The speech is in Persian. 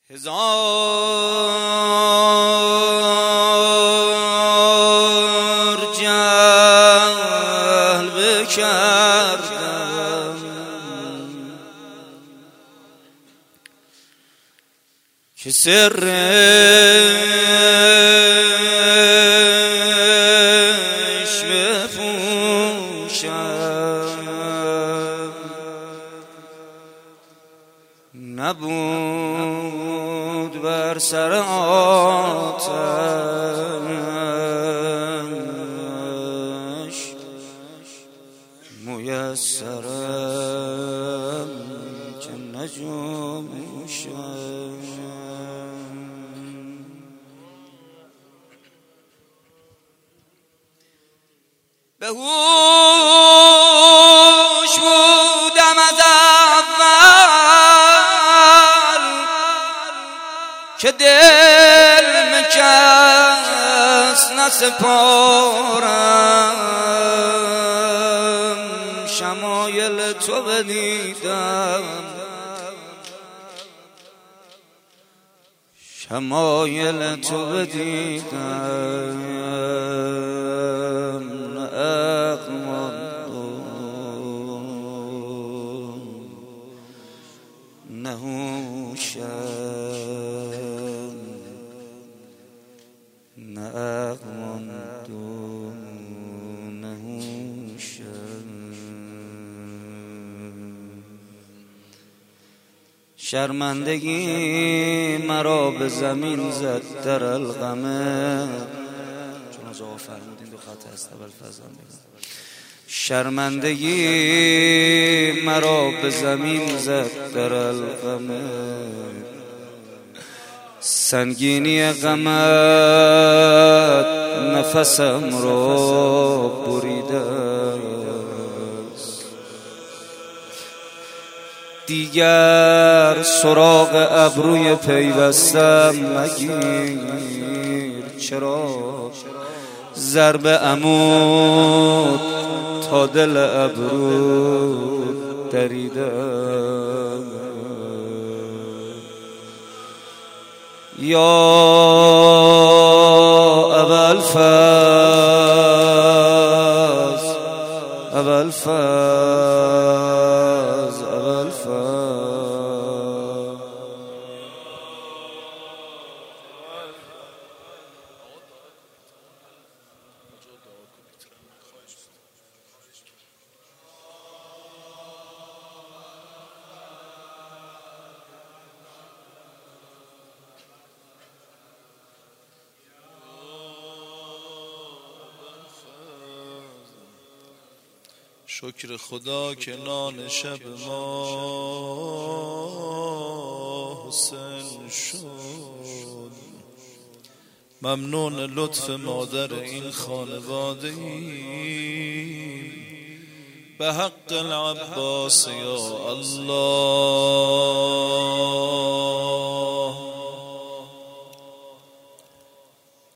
هزار جلب کردم که سرش بپوشم، نبود بر سر آتش میسرم که نجوشم. به هوش بودم از اول که دل مکس نسپارم، شمایل تو بدیدم، شمایل تو بدیدم، نه عقل نه هوشم، نه عقل نه هوشم. شرمندگی مرا به زمین زد در القمه، چون از آقا فرمودین دو خط هست اول فضل بگم. شرمندگی مرا به زمین زد در القمه، سنگینی غمت نفسم را بریده است، دیگر سراغ ابروی پیوستم مگیر، چرا ضرب عمود تا دل ابرو دریده، یا ابوالفضل ابوالفضل ابوالفضل. شکر خدا که نان شب ما حسین شد، ممنون لطف مادر این خانواده ای، به حق العباس یا الله.